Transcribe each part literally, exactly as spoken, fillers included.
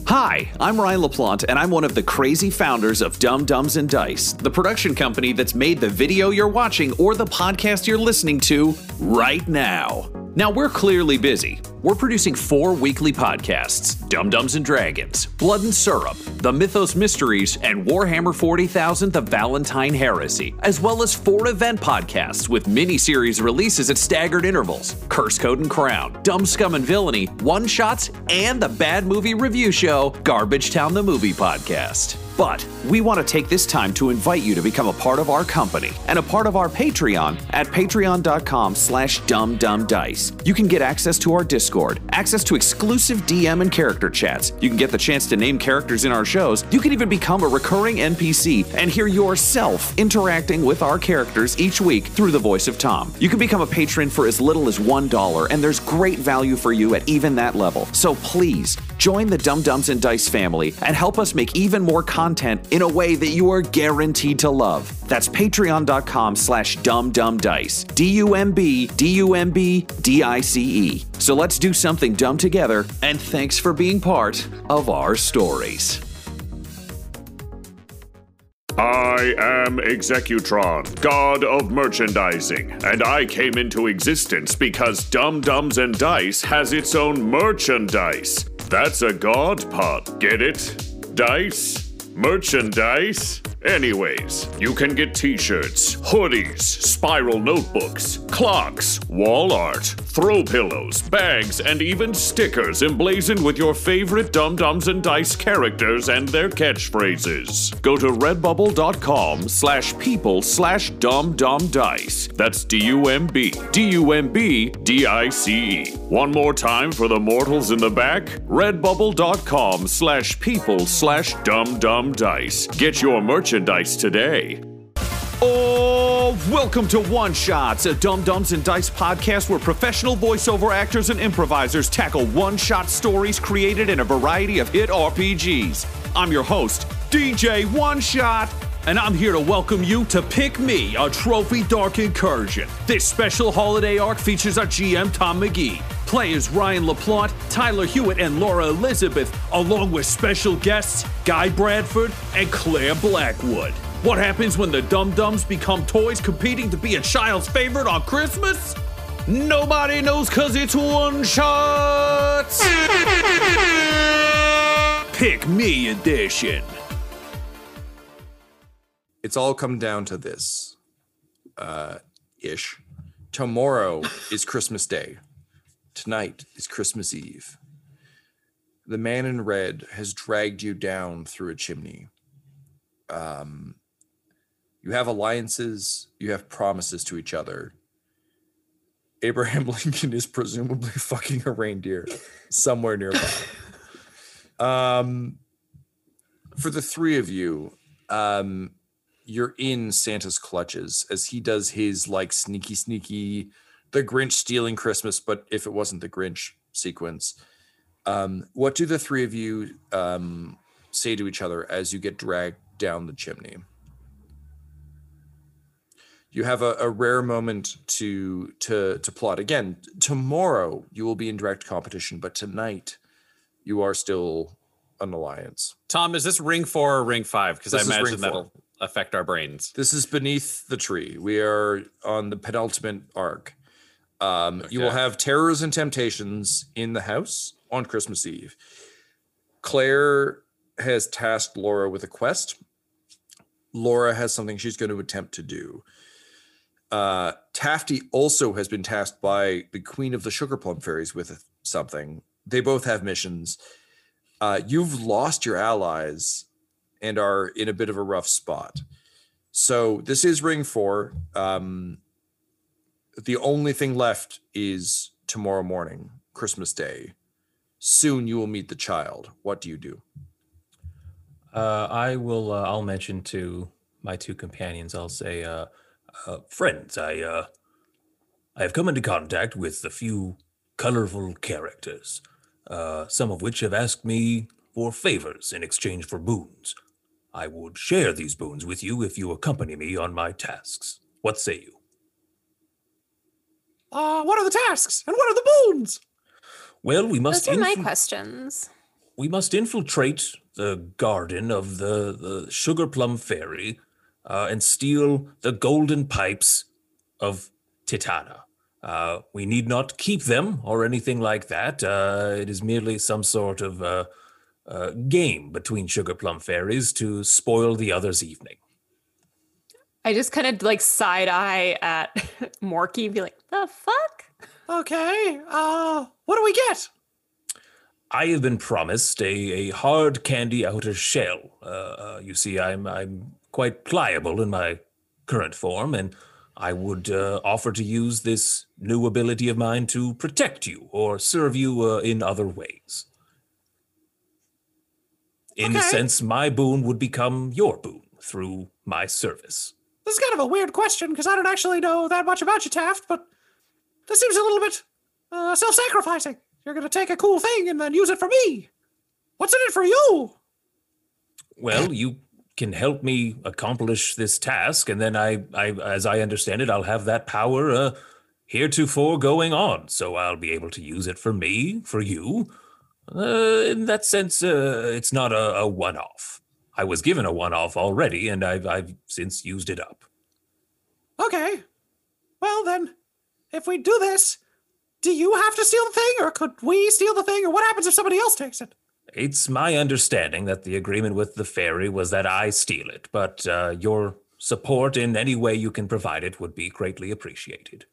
Hi, I'm Ryan LaPlante, and I'm one of the crazy founders of Dumb Dumbs and Dice, the production company that's made the video you're watching or the podcast you're listening to right now. Now, we're clearly busy. We're producing four weekly podcasts, Dumb Dumbs and Dragons, Blood and Syrup, The Mythos Mysteries, and Warhammer forty thousand The Valentine Heresy, as well as four event podcasts with mini-series releases at staggered intervals, Curse Code and Crown, Dumb Scum and Villainy, One-Shots, and the bad movie review show, Garbage Town the Movie Podcast. But we want to take this time to invite you to become a part of our company and a part of our Patreon at patreon.com slash dumbdumbdice. You can get access to our Discord, access to exclusive D M and character chats. You can get the chance to name characters in our shows. You can even become a recurring N P C and hear yourself interacting with our characters each week through the voice of Tom. You can become a patron for as little as one dollar, and there's great value for you at even that level. So please, join the Dumb Dumbs and Dice family and help us make even more content in a way that you are guaranteed to love. That's patreon.com slash dumbdumbdice. D U M B D U M B D I C E. So let's do something dumb together, and thanks for being part of our stories. I am Executron, god of merchandising, and I came into existence because Dumb Dumbs and Dice has its own merchandise. That's a god pod, get it? Dice? Merchandise? Anyways, you can get t-shirts, hoodies, spiral notebooks, clocks, wall art, throw pillows, bags, and even stickers emblazoned with your favorite Dumb Dumbs and Dice characters and their catchphrases. Go to redbubble.com slash people slash dumbdumbdice. That's D-U-M-B, D-U-M-B, D-I-C-E. One more time for the mortals in the back, redbubble.com slash people slash dumbdumbdice. Get your merchandise today. Oh, welcome to One Shots, a Dumb Dumbs and Dice podcast where professional voiceover actors and improvisers tackle one-shot stories created in a variety of hit R P Gs. I'm your host, D J One Shot, and I'm here to welcome you to Pick Me, a Trophy Dark Incursion. This special holiday arc features our G M, Tom McGee, players Ryan LaPlante, Tyler Hewitt, and Laura Elizabeth, along with special guests Guy Bradford and Claire Blackwood. What happens when the Dum Dums become toys competing to be a child's favorite on Christmas? Nobody knows cause it's One Shots! Pick Me edition. It's all come down to this, uh, ish. Tomorrow is Christmas Day. Tonight is Christmas Eve. The man in red has dragged you down through a chimney. Um, you have alliances, you have promises to each other. Abraham Lincoln is presumably fucking a reindeer somewhere nearby. Um, for the three of you, um, you're in Santa's clutches as he does his like sneaky, sneaky, the Grinch stealing Christmas, but if it wasn't the Grinch sequence. Um, what do the three of you um, say to each other as you get dragged down the chimney? You have a, a rare moment to to to plot. Again, tomorrow you will be in direct competition, but tonight you are still an alliance. Tom, is this ring four or ring five? Because I This is imagine ring that'll four. affect our brains. This is beneath the tree. We are on the penultimate arc. Um, You will Okay. have terrors and temptations in the house on Christmas Eve. Claire has tasked Laura with a quest. Laura has something she's going to attempt to do. Uh, Tafty also has been tasked by the Queen of the Sugar Plum Fairies with something. They both have missions. Uh, you've lost your allies and are in a bit of a rough spot. So this is ring four. Um, the only thing left is tomorrow morning, Christmas Day. Soon you will meet the child. What do you do? Uh, I will. Uh, I'll mention to my two companions. I'll say, uh, uh, friends, I, uh, I have come into contact with a few colorful characters, uh, some of which have asked me for favors in exchange for boons. I would share these boons with you if you accompany me on my tasks. What say you? Uh, what are the tasks and what are the boons? Well, we must. Those are my influ- questions. we must infiltrate the garden of the, the Sugar Plum Fairy uh, and steal the golden pipes of Titana. Uh, we need not keep them or anything like that. Uh, it is merely some sort of uh, uh, game between Sugar Plum Fairies to spoil the other's evening. I just kind of like side eye at Morky and be like, the fuck? Okay, uh, what do we get? I have been promised a, a hard candy outer shell. Uh, uh, you see, I'm I'm quite pliable in my current form, and I would uh, offer to use this new ability of mine to protect you or serve you uh, in other ways. In Okay. a sense, my boon would become your boon through my service. This is kind of a weird question because I don't actually know that much about you, Taft, but this seems a little bit uh, self-sacrificing. You're going to take a cool thing and then use it for me. What's in it for you? Well, you can help me accomplish this task, and then I, I as I understand it, I'll have that power uh, heretofore going on. So I'll be able to use it for me, for you. Uh, in that sense, uh, it's not a, a one-off. I was given a one-off already, and I've, I've since used it up. Okay. Well, then, if we do this, do you have to steal the thing, or could we steal the thing, or what happens if somebody else takes it? It's my understanding that the agreement with the fairy was that I steal it, but uh, your support in any way you can provide it would be greatly appreciated.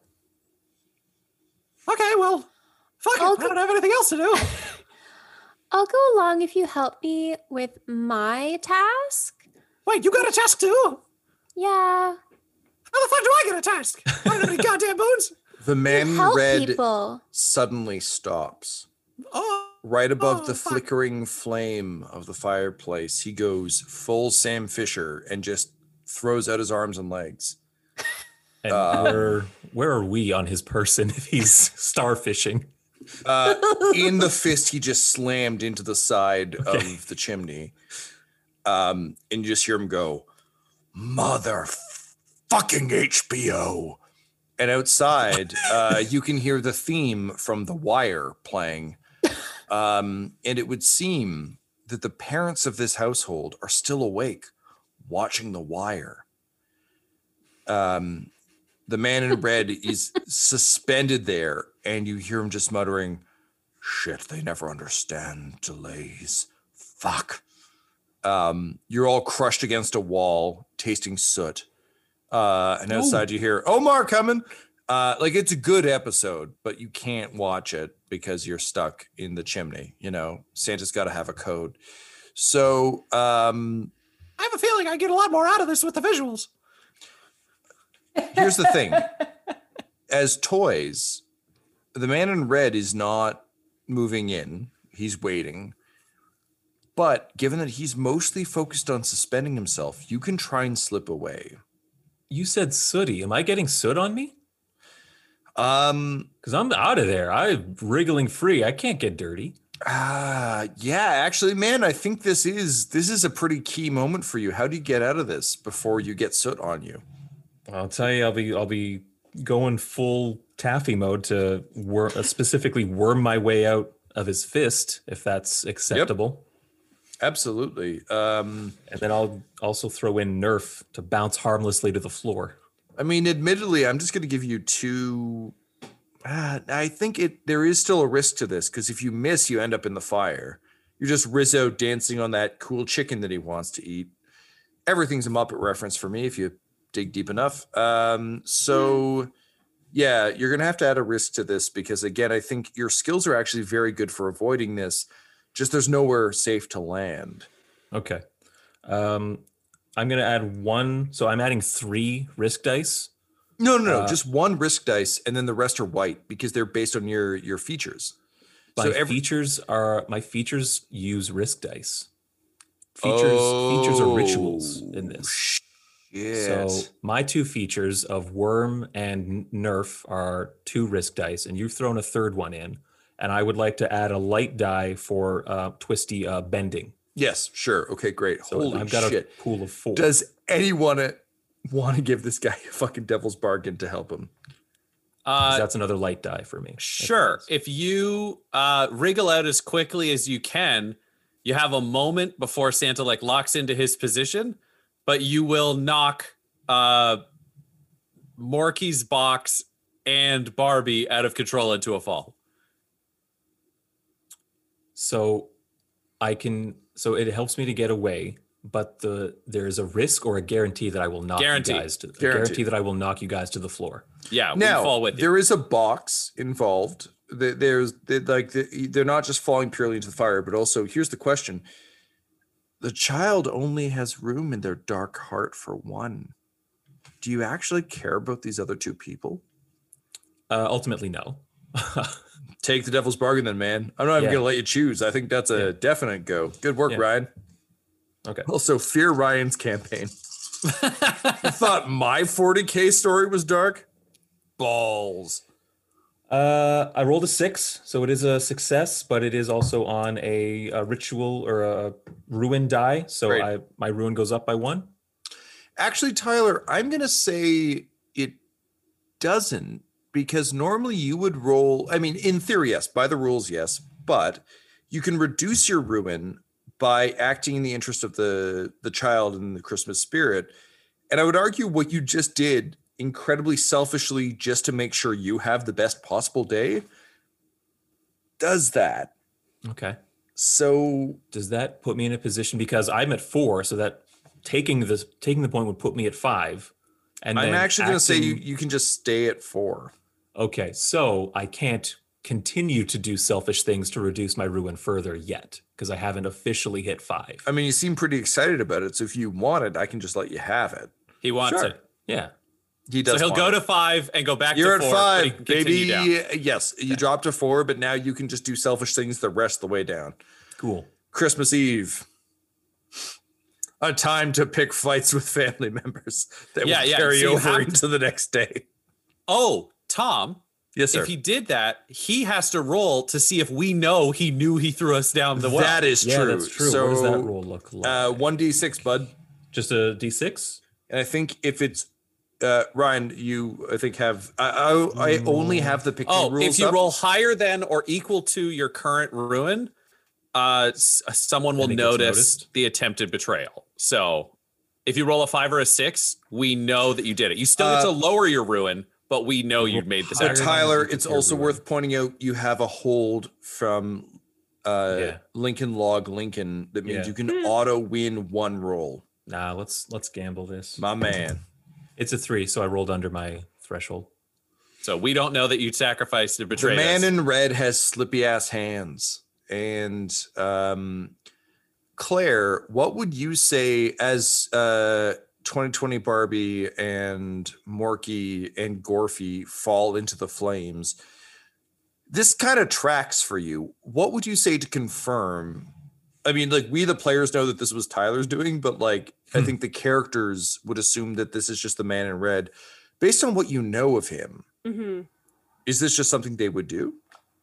Okay, well, fuck I'll it. I go- don't have anything else to do. I'll go along if you help me with my task. Wait, you got a task too? Yeah. How the fuck do I get a task? I don't have any goddamn boons. The man in help red people. suddenly stops. Oh, Right above Oh, the fuck. flickering flame of the fireplace, he goes full Sam Fisher and just throws out his arms and legs. And Uh, where where are we on his person if he's starfishing? Uh, in the fist, he just slammed into the side Okay. of the chimney. Um, and you just hear him go, "Mother fucking H B O." And outside, uh, you can hear the theme from The Wire playing. Um, and it would seem that the parents of this household are still awake watching The Wire. Um, the man in red is suspended there, and you hear him just muttering, "Shit, they never understand delays. Fuck." Um, you're all crushed against a wall, tasting soot. Uh, and outside you hear Omar coming. Uh, like it's a good episode, but you can't watch it because you're stuck in the chimney. You know, Santa's got to have a code. So, um, I have a feeling I get a lot more out of this with the visuals. here's the thing. As toys, the man in red is not moving in. He's waiting. But given that he's mostly focused on suspending himself, you can try and slip away. You said sooty. Am I getting soot on me? Um, Because I'm out of there. I'm wriggling free. I can't get dirty. ah, yeah, actually, man, I think this is this is a pretty key moment for you. How do you get out of this before you get soot on you? I'll tell you, I'll be I'll be going full taffy mode to wor- uh, specifically worm my way out of his fist, if that's acceptable. Absolutely. Um, And then I'll also throw in Nerf to bounce harmlessly to the floor. I mean, admittedly, I'm just going to give you two. Uh, I think it there is still a risk to this because if you miss, you end up in the fire. You're just Rizzo dancing on that cool chicken that he wants to eat. Everything's a Muppet reference for me if you dig deep enough. Um, so, yeah, you're going to have to add a risk to this because, again, I think your skills are actually very good for avoiding this. Just there's nowhere safe to land. Okay. Um, I'm going to add one. So I'm adding three risk dice. No, no, no, Uh, just one risk dice, and then the rest are white because they're based on your your features. My So every- features are my features use risk dice. Features features are rituals in this. Yeah. So my two features of Worm and Nerf are two risk dice, and you've thrown a third one in. And I would like to add a light die for uh, twisty uh, bending. Yes, sure. Okay, great. So Holy I've got shit. a pool of four. Does anyone want to give this guy a fucking devil's bargain to help him? 'Cause Uh, that's another light die for me. sure. If you uh, wriggle out as quickly as you can, You have a moment before Santa like locks into his position, but you will knock uh, Morky's box and Barbie out of control into a fall. So I can, so it helps me to get away, but the there's a risk or a guarantee that I will knock Guarantee. you guys to, a Guarantee. guarantee that I will knock you guys to the floor. Yeah, we Now, fall with you. there is a box involved. There- There's they like the- they're not just falling purely into the fire, but also here's the question: the child only has room in their dark heart for one. Do you actually care about these other two people? Uh, ultimately, no. Take the devil's bargain, then, man. I'm not even Yeah. gonna let you choose. I think that's a Yeah. definite go. Good work, Yeah. Ryan. Okay. Also, fear Ryan's campaign. You thought my forty K story was dark? Balls. Uh, I rolled a six, so it is a success, but it is also on a, a ritual or a ruin die. So Great. I my ruin goes up by one. Actually, Tyler, I'm going to say it doesn't, because normally you would roll. I mean, in theory, yes, by the rules, yes, but you can reduce your ruin by acting in the interest of the, the child and the Christmas spirit. And I would argue what you just did incredibly selfishly just to make sure you have the best possible day does that. Okay. So Does that put me in a position, because I'm at four, so that taking this taking the point would put me at five. And I'm then actually going to say you, acting- you can just stay at four. Okay, so I can't continue to do selfish things to reduce my ruin further yet, because I haven't officially hit five. I mean, you seem pretty excited about it. So if you want it, I can just let you have it. He wants Sure. it. Yeah. He So does. he'll want go it. to five and go back You're to at four. but he five, can continue baby. down. Yes, you dropped to four, but now you can just do selfish things the rest of the way down. Cool. Christmas Eve. A time to pick fights with family members that Yeah, will yeah, carry so you over have to- into the next day. Oh, Tom, Yes, sir. if he did that, he has to roll to see if we know he knew he threw us down the well. That is Yeah, true. that's true. So, what does that roll look like? Uh, one d six, bud. Just a d six? And I think if it's uh, Ryan, you I think have I I, I only have the picking Oh, rules. if you up. roll higher than or equal to your current ruin, uh, s- someone will And it gets notice noticed? the attempted betrayal. So if you roll a five or a six, we know that you did it. You still get to Uh, lower your ruin, but we know you made the So higher sacrifice. than Tyler, equal it's to your also ruin. worth pointing out you have a hold from uh, Yeah. Lincoln Log Lincoln that means Yeah. you can auto win one roll. Nah, let's let's gamble this. My man. It's a three, so I rolled under my threshold. So we don't know that you sacrificed to betray The man us. in red has slippy ass hands. And um, Claire, what would you say as uh, twenty twenty Barbie and Morky and Gorfy fall into the flames? This kind of tracks for you. What would you say to confirm? I mean, like, we the players know that this was Tyler's doing, but like, I think the characters would assume that this is just the man in red. Based on what you know of him, Mm-hmm. is this just something they would do?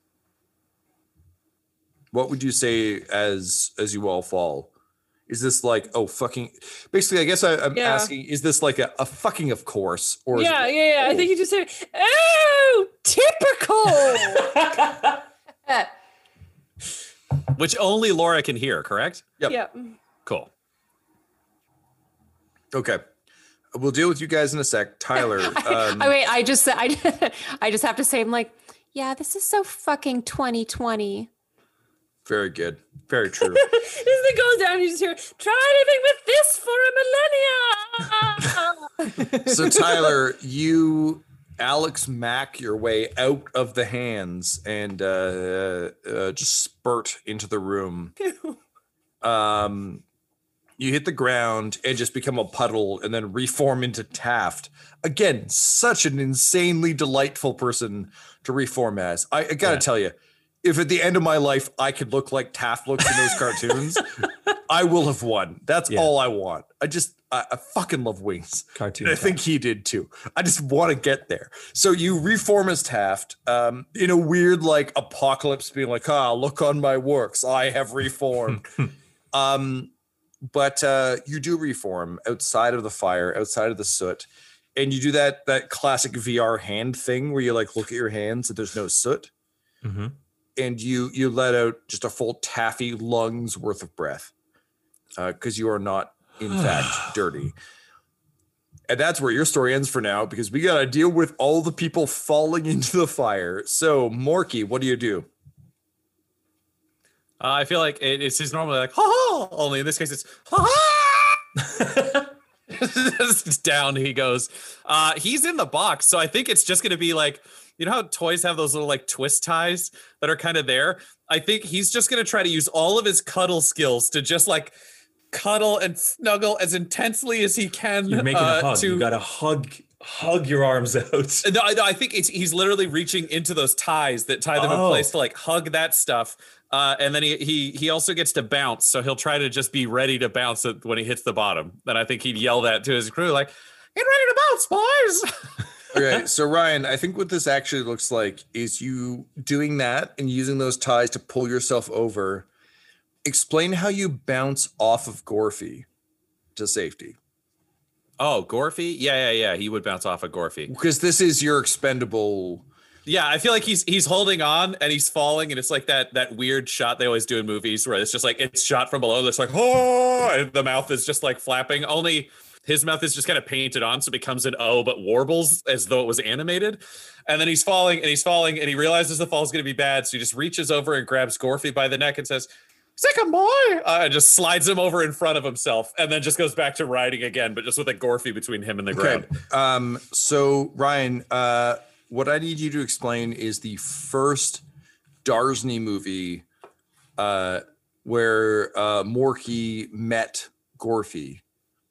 What would you say as as you all fall? Is this like, oh, fucking, basically, I guess I, I'm Yeah. asking, is this like a, a fucking of course? Or is Yeah, it, yeah, yeah. I think you just said, "Oh, typical." Which only Laura can hear, correct? Yep. Yeah. Cool. okay. We'll deal with you guys in a sec. Tyler, um, I wait. I just, I, I just have to say, I'm like, Yeah, this is so fucking twenty twenty. very good. Very true. as it goes down, you just hear, "Try living with this for a millennia." So Tyler, you Alex Mack your way out of the hands and uh, uh, just spurt into the room. Um, you hit the ground and just become a puddle and then reform into Taft. Again, such an insanely delightful person to reform as. I, I gotta Yeah. tell you, if at the end of my life I could look like Taft looks in those cartoons, I will have won. That's Yeah. all I want. I just, I, I fucking love Wings. Cartoon. And I think he did too. I just want to get there. So you reform as Taft um, in a weird like apocalypse, being like, ah, look on my works. I have reformed. um, but uh, you do reform outside of the fire, outside of the soot. And you do that that classic V R hand thing where you like look at your hands and there's no soot. Mm-hmm. and you you let out just a full taffy lungs worth of breath because uh, you are not, in fact, dirty. And that's where your story ends for now, because we got to deal with all the people falling into the fire. So, Morky, what do you do? Uh, I feel like it, it's just normally like, ha ha, only in this case it's, ha ha. Down he goes. Uh, he's in the box, so I think it's just going to be like, you know how toys have those little like twist ties that are kind of there? I think he's just going to try to use all of his cuddle skills to just like cuddle and snuggle as intensely as he can. You're making uh, a hug. to... You got to hug, hug your arms out. No, no, I think it's he's literally reaching into those ties that tie them Oh. in place to like hug that stuff. Uh, and then he he he also gets to bounce, so he'll try to just be ready to bounce it when he hits the bottom. Then I think he'd yell that to his crew, like, "Get ready to bounce, boys!" Okay, so Ryan, I think what this actually looks like is you doing that and using those ties to pull yourself over. Explain how you bounce off of Gorfy to safety. Oh, Gorfy? Yeah, yeah, yeah. He would bounce off of Gorfy. Because this is your expendable. Yeah, I feel like he's he's holding on and he's falling, and it's like that that weird shot they always do in movies where it's just like it's shot from below. It's like, oh, and the mouth is just like flapping. Only his mouth is just kind of painted on, so it becomes an O, but warbles as though it was animated. And then he's falling and he's falling, and he realizes the fall is going to be bad, so he just reaches over and grabs Gorfy by the neck and says, "Second boy," uh, and just slides him over in front of himself, and then just goes back to riding again, but just with a Gorfy between him and the ground. Okay. Um, so Ryan, uh, what I need you to explain is the first Darsney movie uh, where uh, Morky met Gorfy.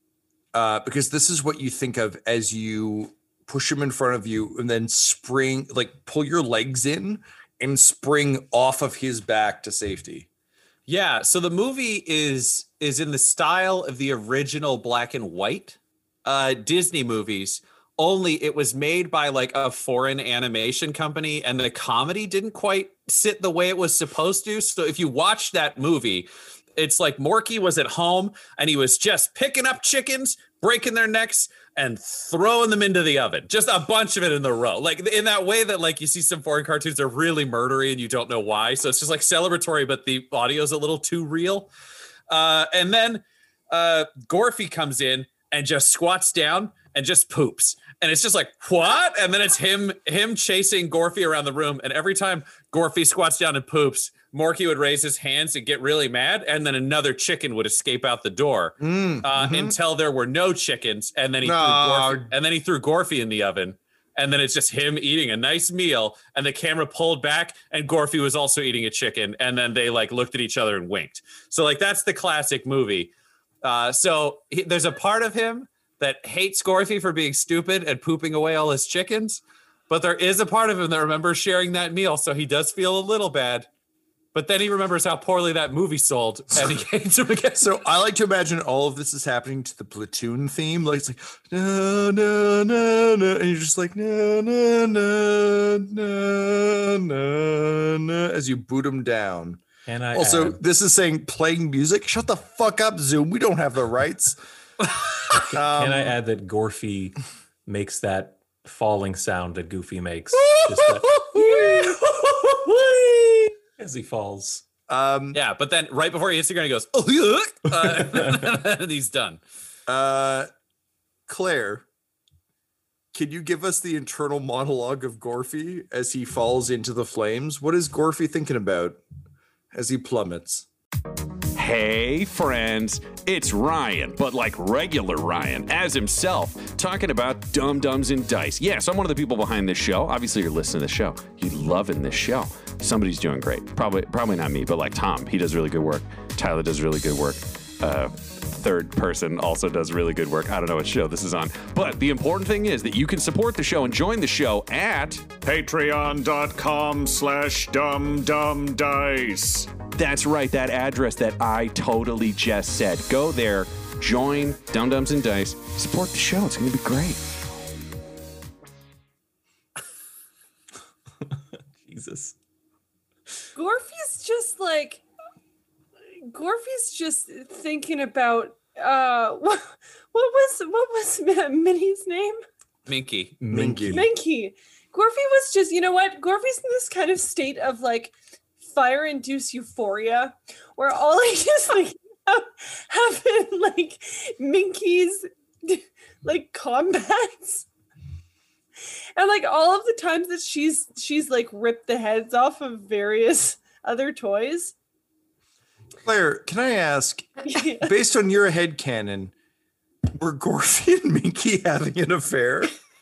Uh, because this is what you think of as you push him in front of you and then spring, like pull your legs in and spring off of his back to safety. Yeah, so the movie is is in the style of the original black and white uh, Disney movies, only it was made by like a foreign animation company, and the comedy didn't quite sit the way it was supposed to. So if you watch that movie, it's like Morky was at home and he was just picking up chickens, breaking their necks, and throwing them into the oven. Just a bunch of it in the row. Like in that way that like you see some foreign cartoons are really murdery and you don't know why. So it's just like celebratory, but the audio's a little too real. Uh, and then uh, Gorfy comes in and just squats down and just poops. And it's just like, what? And then it's him him chasing Gorfy around the room. And every time Gorfy squats down and poops, Morky would raise his hands and get really mad. And then another chicken would escape out the door Mm, uh, mhm. until there were no chickens. And then he No. threw Gorfy, and then he threw Gorfy in the oven. And then it's just him eating a nice meal. And the camera pulled back and Gorfy was also eating a chicken. And then they like looked at each other and winked. So like that's the classic movie. Uh, so he, there's a part of him that hates Gorfy for being stupid and pooping away all his chickens. But there is a part of him that remembers sharing that meal. So he does feel a little bad. But then he remembers how poorly that movie sold and he hates him again. So I like to imagine all of this is happening to the Platoon theme. Like it's like, no, no, no, no. And you're just like, no, no, no, no, no, no, as you boot him down. And I Also, add, this is saying playing music. Shut the fuck up, Zoom. We don't have the rights. can I add that Gorfy makes that falling sound that Goofy makes just that, as he falls. Um, Yeah, but then right before he hits the ground, he goes, oh, yuck, uh, and he's done. uh, Claire, can you give us the internal monologue of Gorfy as he falls into the flames? What is Gorfy thinking about as he plummets? Hey, friends, it's Ryan, but like regular Ryan, as himself, talking about Dum Dums and Dice. Yes, I'm one of the people behind this show. Obviously, you're listening to the show. You're loving this show. Somebody's doing great. Probably, probably not me, but like Tom, he does really good work. Tyler does really good work. Uh, third person also does really good work. I don't know what show this is on. But the important thing is that you can support the show and join the show at Patreon.com slash dumdumdice. That's right, that address that I totally just said. Go there, join Dum Dums and Dice, support the show. It's going to be great. Jesus. Gorfy's just like Gorfy's just thinking about uh what, what was what was Minnie's name? Minky. Minky. Minky. Gorfy was just, you know what? Gorfy's in this kind of state of like fire-induced euphoria where all I just like have, have been like Minky's like combats. And like all of the times that she's she's like ripped the heads off of various other toys. Claire, can I ask, Yeah. based on your headcanon, were Gorfy and Minky having an affair?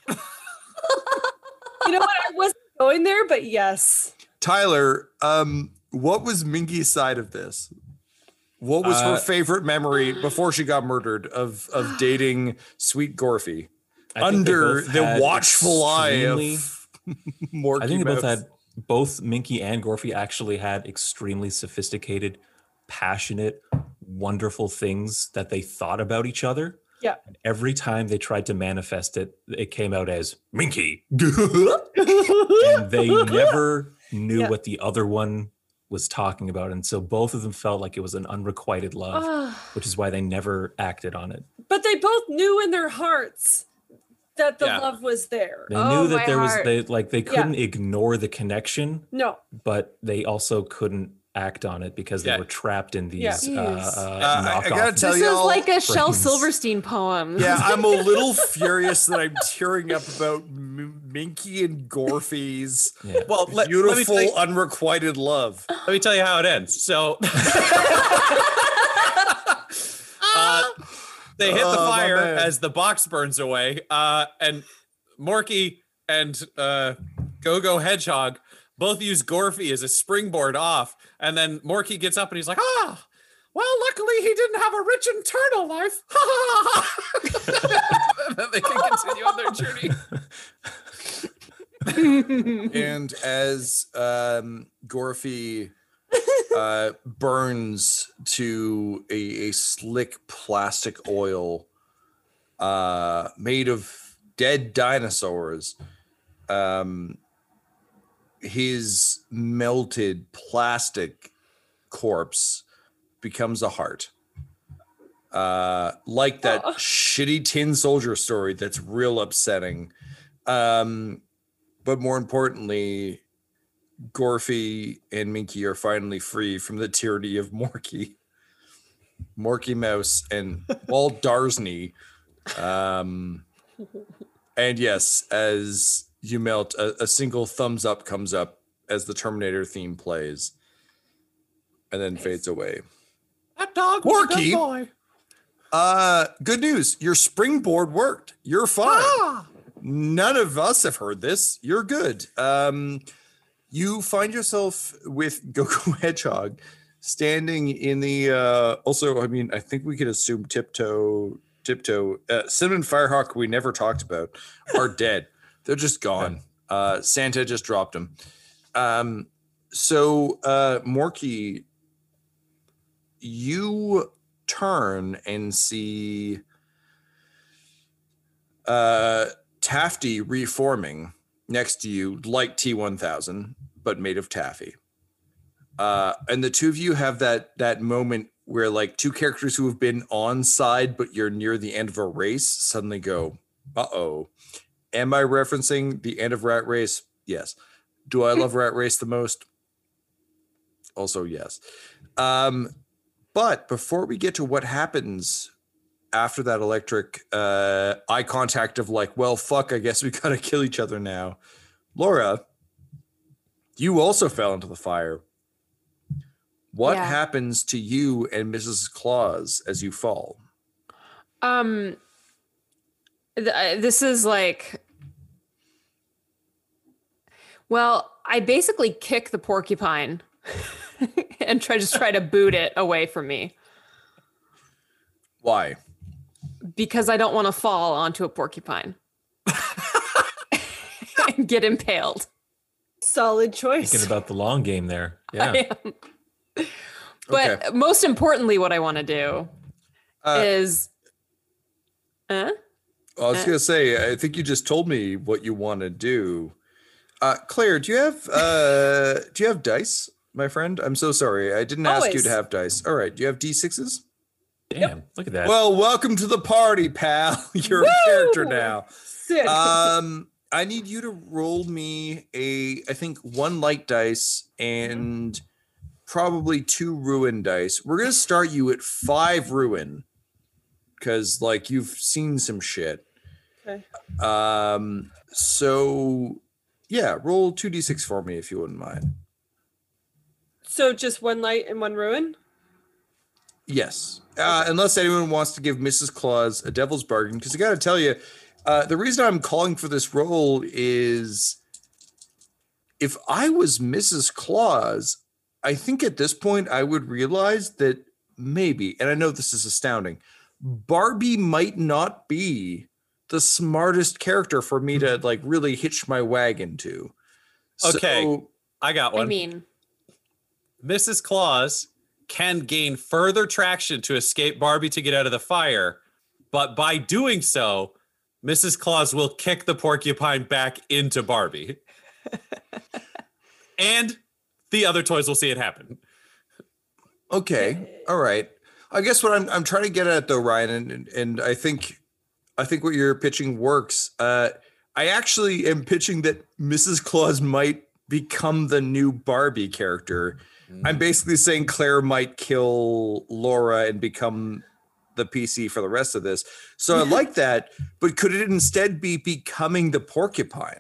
You know what? I wasn't going there, but yes. Tyler, um, what was Minky's side of this? What was her Uh, favorite memory before she got murdered of of dating sweet Gorfy I think they under both the had watchful eye extremely- of Morky I think they both Mouse? had both Minky and Gorfy actually had extremely sophisticated, passionate, wonderful things that they thought about each other. Yeah. And every time they tried to manifest it, it came out as Minky. And they never knew Yeah. what the other one was talking about. And so both of them felt like it was an unrequited love, Ah. which is why they never acted on it. But they both knew in their hearts that the Yeah. love was there. They Oh, knew that my there was heart. they like they Yeah. couldn't ignore the connection, No. but they also couldn't act on it because they Yeah. were trapped in these Yeah. uh, Jeez. uh, Uh, I- I knockoff. gotta tell This is y'all, like a Shel friends. Silverstein poem. Yeah, I'm a little furious that I'm tearing up about M- Minky and Gorfy's Yeah. Well, let, let me beautiful, tell you, unrequited love. let me tell you how it ends. So uh, they hit the Oh, my fire man. as the box burns away, uh, and Morky and uh, Go-Go Hedgehog both use Gorfy as a springboard off, and then Morky gets up and he's like, ah, well, luckily he didn't have a rich internal life. And then they can continue on their journey. And as um, Gorfy uh, burns to a, a slick plastic oil uh, made of dead dinosaurs, um, his melted plastic corpse becomes a heart. Uh, like that Oh. shitty tin soldier story that's real upsetting. Um, but more importantly, Gorfy and Minky are finally free from the tyranny of Morky. Morky Mouse and Walt Darsney. Um, and yes, as you melt, a, a single thumbs up comes up as the Terminator theme plays and then fades away. That dog was a Morky? good boy. Uh, good news. Your springboard worked. You're fine. Ah! None of us have heard this. You're good. Um, you find yourself with Go-Go Hedgehog standing in the, uh, also, I mean, I think we could assume Tiptoe, Tiptoe, uh, Cinnamon Firehawk, we never talked about, are dead. They're just gone. Uh, Santa just dropped them. Um, so, uh, Morky, you turn and see uh, Tafty reforming next to you, like T one thousand, but made of taffy. Uh, and the two of you have that that moment where like two characters who have been on side, but you're near the end of a race, suddenly go, uh-oh. Am I referencing the end of Rat Race? Yes. Do I love Rat Race the most? Also, yes. Um, but before we get to what happens after that electric uh, eye contact of like, well, fuck, I guess we gotta kill each other now. Laura, you also fell into the fire. What Yeah. happens to you and Missus Claus as you fall? Um, th- uh, this is like, well, I basically kick the porcupine and try just try to boot it away from me Why? because I don't want to fall onto a porcupine and get impaled. Solid choice. Thinking about the long game there. Yeah. I am. But Okay. most importantly, what I want to do Uh, is, uh, I was gonna say, I think you just told me what you want to do. Uh, Claire, do you have uh, do you have dice, my friend? I'm so sorry, I didn't ask you Always. to have dice. All right, do you have D sixes? Damn. Look at that. Well, welcome to the party, pal. You're a character now. Sick. Um, I need you to roll me a, I think one light dice and probably two ruin dice. We're gonna start you at five ruin because like you've seen some shit. Okay. Um. So yeah, roll two d six for me if you wouldn't mind. So just one light and one ruin? Yes. Uh, unless anyone wants to give Missus Claus a devil's bargain, because I got to tell you, uh, the reason I'm calling for this roll is if I was Missus Claus, I think at this point I would realize that maybe, and I know this is astounding, Barbie might not be the smartest character for me to like really hitch my wagon to. Okay, So, I got one. I mean, Missus Claus can gain further traction to escape Barbie to get out of the fire, but by doing so, Missus Claus will kick the porcupine back into Barbie. And the other toys will see it happen. okay, all right. I guess what I'm I'm trying to get at though, Ryan, and and I think I think what you're pitching works. Uh, I actually am pitching that Missus Claus might become the new Barbie character. Mm. I'm basically saying Claire might kill Laura and become the P C for the rest of this. So I like that, but could it instead be becoming the porcupine?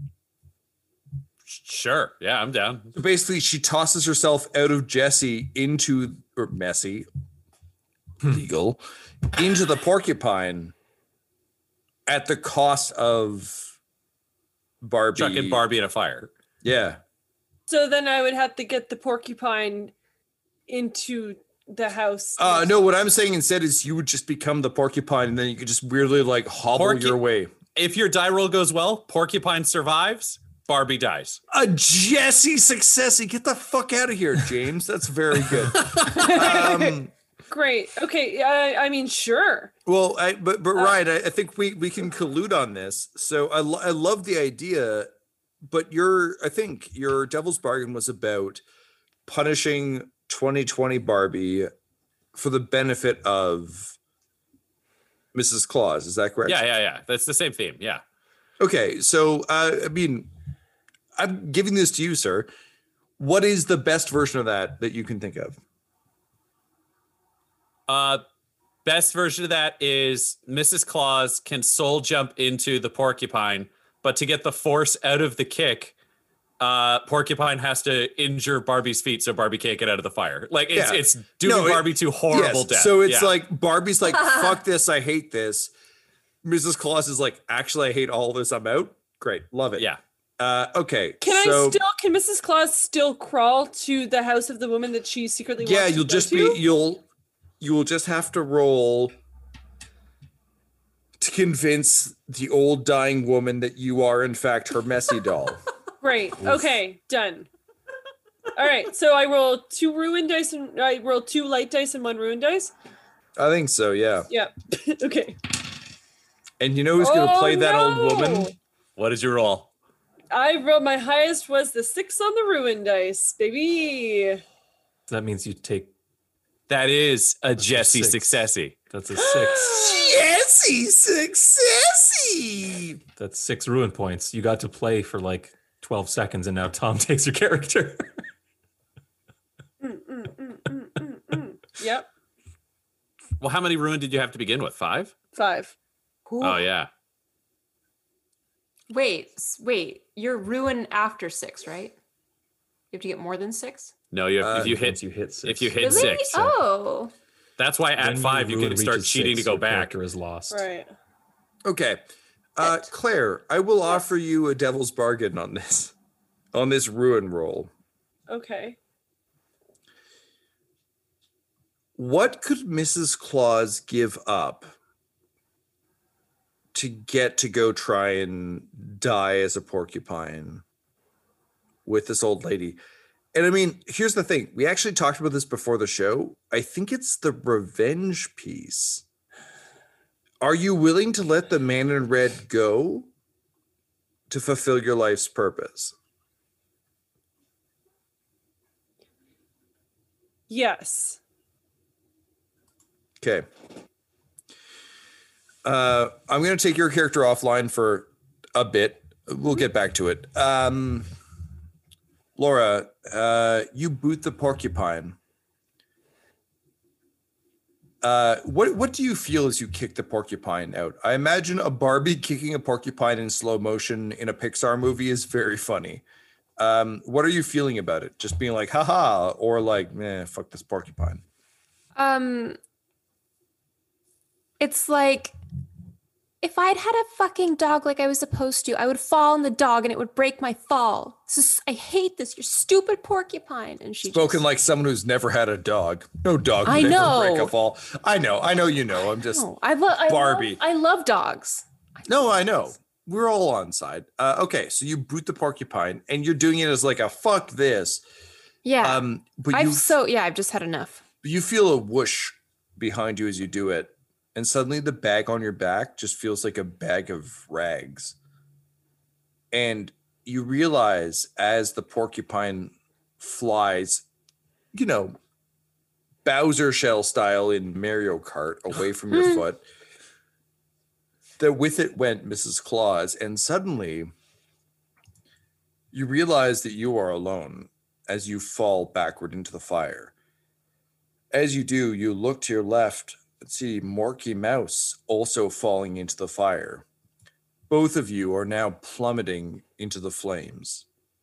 Sure. Yeah, I'm down. So basically, she tosses herself out of Jesse into, or Messy, legal, into the porcupine at the cost of Barbie. Chucking Barbie in a fire. Yeah. So then I would have to get the porcupine into the house. Uh, no, what I'm saying instead is you would just become the porcupine and then you could just weirdly like hobble Porcu- your way. If your die roll goes well, porcupine survives, Barbie dies. A Jesse success. Get the fuck out of here, James. That's very good. um, Great. Okay. I, I mean, sure. well, I, but but Ryan, I, I think we we can collude on this. So I lo- I love the idea, but your I think your devil's bargain was about punishing twenty twenty Barbie for the benefit of Missus Claus. Is that correct? Yeah, yeah, yeah. That's the same theme. Yeah. Okay, so uh, I mean, I'm giving this to you, sir. What is the best version of that that you can think of? Uh, best version of that is Missus Claus can soul jump into the porcupine, but to get the force out of the kick, uh, porcupine has to injure Barbie's feet so Barbie can't get out of the fire. Like it's Yeah. it's doing No, it- Barbie to horrible Yes, death. so it's Yeah. like Barbie's like, fuck this, I hate this. Missus Claus is like, actually, I hate all this, I'm out. Great, love it. yeah. Uh, okay. Can so, I still, can Missus Claus still crawl to the house of the woman that she secretly Yeah, wants you'll to just go be to? you'll you will just have to roll to convince the old dying woman that you are in fact her messy doll. Great. Okay, done. All right, so I roll two ruin dice and I roll two light dice and one ruin dice. I think so, yeah. Yeah. Okay. And you know who's gonna Oh, play that old no. woman? What did you roll? I rolled my highest was the six on the ruin dice, baby. That means you take. That is a That's a Jesse six. successy. That's a six. Jesse successy. That's six ruin points. You got to play for like twelve seconds, and now Tom takes your character. Mm, mm, mm, mm, mm, mm. Yep. Well, how many ruin did you have to begin with? Five? Five. Oh yeah. wait, s- wait. You're ruin after six, right? You have to get more than six. No, you have, Uh, if you Once hit you hit six. if you hit Really? six. Oh, That's why at When your five you ruin can start reaches cheating six, to go your back. character is lost. Right. Okay. Uh, Claire, I will offer you a devil's bargain on this, on this ruin roll. Okay. What could Missus Claus give up to get to go try and die as a porcupine with this old lady? And I mean, here's the thing. We actually talked about this before the show. I think it's the revenge piece. Are you willing to let the man in red go to fulfill your life's purpose? Yes. Okay. Uh, I'm going to take your character offline for a bit. We'll get back to it. Um, Laura, uh, you boot the porcupine. Uh, what what do you feel as you kick the porcupine out? I imagine a Barbie kicking a porcupine in slow motion in a Pixar movie is very funny. Um, what are you feeling about it? Just being like, haha, or like, meh, fuck this porcupine. Um, it's like if I'd had a fucking dog like I was supposed to, I would fall on the dog and it would break my fall. This is, I hate this. You're stupid porcupine. And she Spoken just, like someone who's never had a dog. No dog I would ever break know. a fall. I know. I know you know. I'm just no, I love I Barbie. Love, I love dogs. No, I know. We're all on side. Uh, okay, so you boot the porcupine, and you're doing it as like a fuck this. Yeah. Um, but I've you so yeah, I've just had enough. you feel a whoosh behind you as you do it, and suddenly the bag on your back just feels like a bag of rags. And you realize as the porcupine flies, you know, Bowser shell style in Mario Kart away from your foot, that with it went Missus Claus, and suddenly you realize that you are alone as you fall backward into the fire. As you do, you look to your left and see Morky Mouse also falling into the fire. Both of you are now plummeting into the flames.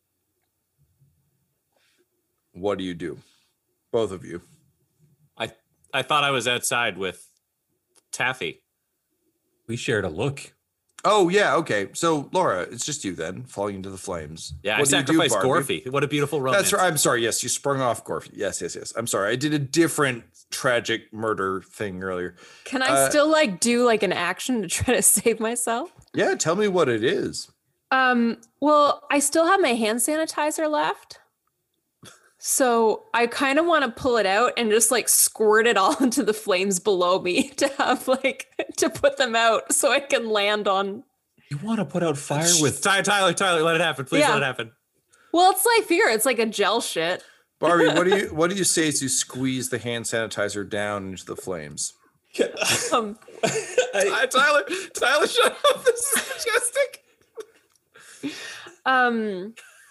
What do you do? Both of you. I I thought I was outside with Taffy. We shared a look. Oh, yeah, okay. So, Laura, it's just you then, falling into the flames. Yeah, What I do you do, sacrificed Barbie? Gorfy. What a beautiful romance. That's right. I'm sorry. Yes, you sprung off Gorfy. Yes, yes, yes. I'm sorry. I did a different tragic murder thing earlier. Can I Uh, still like do like an action to try to save myself? Yeah, tell me what it is. Um, well, I still have my hand sanitizer left. So I kind of want to pull it out and just like squirt it all into the flames below me to have like to put them out so I can land on. You want to put out fire with Ty- Tyler, Tyler, let it happen. Please Yeah. let it happen. Well, it's like fear. It's like a gel shit. Barbie, what do you what do you say as you squeeze the hand sanitizer down into the flames? Um, Ty- Tyler, Tyler, shut up. This is majestic. um,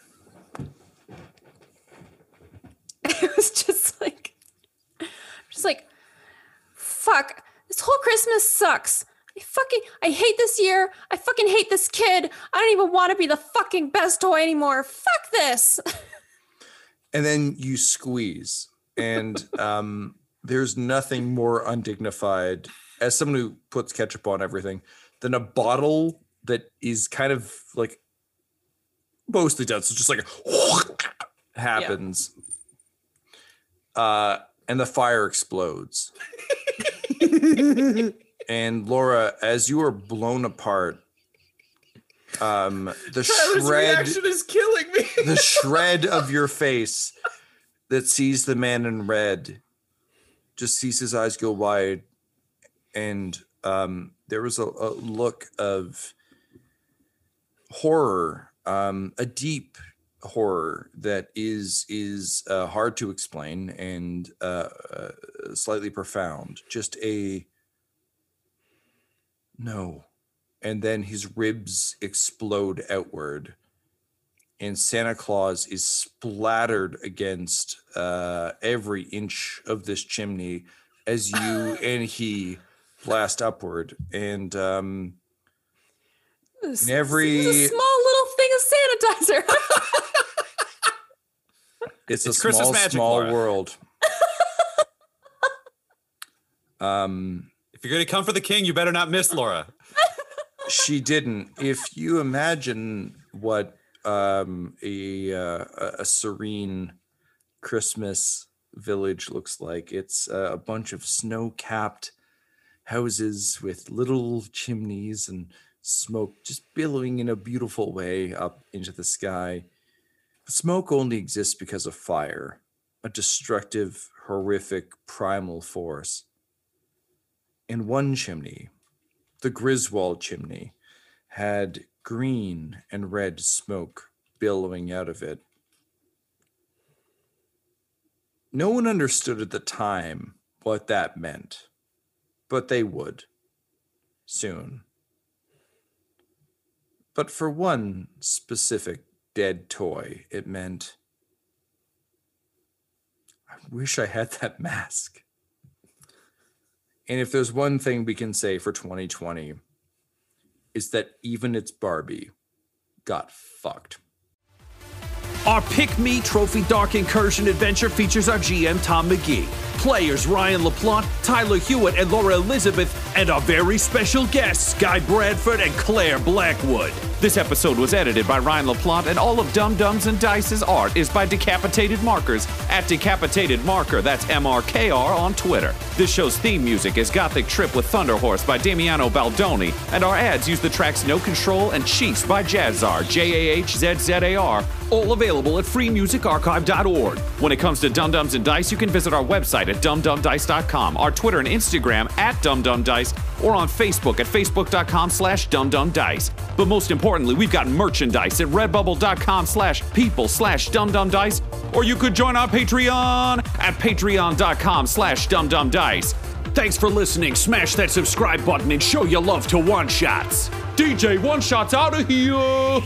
it was just like, just like, fuck. This whole Christmas sucks. I fucking, I hate this year. I fucking hate this kid. I don't even want to be the fucking best toy anymore. Fuck this. And then you squeeze, and um, there's nothing more undignified as someone who puts ketchup on everything than a bottle that is kind of like mostly done. So just like happens, uh, and the fire explodes. And Laura, as you are blown apart, um, the Tyler's shred reaction is killing me. the shred of your face that sees the man in red just sees his eyes go wide, and um, there was a, a look of horror, um, a deep horror that is is uh, hard to explain and uh, uh, slightly profound. Just a no. And then his ribs explode outward, and Santa Claus is splattered against uh, every inch of this chimney as you and he blast upward. And um, This, in every this is a small little thing of sanitizer. it's a It's Christmas small, magic, small Laura. world. um. If you're gonna come for the king, you better not miss Laura. She didn't. If you imagine what um, a uh, a serene Christmas village looks like, it's uh, a bunch of snow-capped houses with little chimneys and smoke just billowing in a beautiful way up into the sky. The smoke only exists because of fire, a destructive, horrific, primal force. In one chimney, the Griswold chimney, had green and red smoke billowing out of it. No one understood at the time what that meant, but they would soon. But for one specific dead toy, it meant I wish I had that mask. And if there's one thing we can say for twenty twenty, is that even its Barbie got fucked. Our Pick Me Trophy Dark Incursion adventure features our G M Tom McGee, players Ryan LaPlante, Tyler Hewitt, and Laura Elizabeth, and our very special guests, Guy Bradford and Claire Blackwood. This episode was edited by Ryan LaPlante, and all of Dum Dums and Dice's art is by Decapitated Markers at Decapitated Marker, that's M R K R on Twitter. This show's theme music is Gothic Trip with Thunder Horse by Damiano Baldoni, and our ads use the tracks No Control and Chiefs by Jazzar, J A H Z Z A R, all available at free music archive dot org. When it comes to Dum Dums and Dice, you can visit our website at dum dum dice dot com, our Twitter and Instagram at dumdumdice, or on Facebook at facebook dot com slash dumdumdice. But most importantly, we've got merchandise at redbubble dot com slash people slash dumdumdice, or you could join our Patreon at patreon dot com slash dumdumdice. Thanks for listening. Smash that subscribe button and show your love to One Shots. D J One Shots out of here.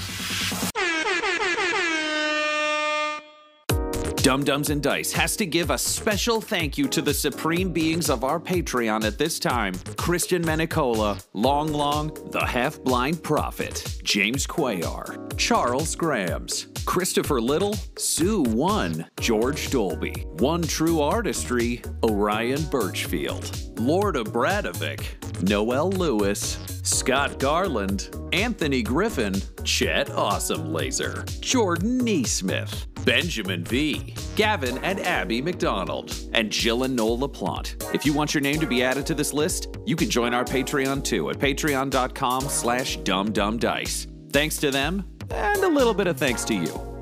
Dum Dums and Dice has to give a special thank you to the supreme beings of our Patreon at this time: Christian Menicola, Long Long, the Half-Blind Prophet, James Cuellar, Charles Grams, Christopher Little, Sue One, George Dolby, One True Artistry, Orion Birchfield, Lord of Bradovic, Noel Lewis, Scott Garland, Anthony Griffin, Chet Awesome Laser, Jordan Neesmith, Benjamin V, Gavin and Abby McDonald, and Jill and Noel LaPlante. If you want your name to be added to this list, you can join our Patreon too at patreon dot com slash dumdumdice. Thanks to them, and a little bit of thanks to you.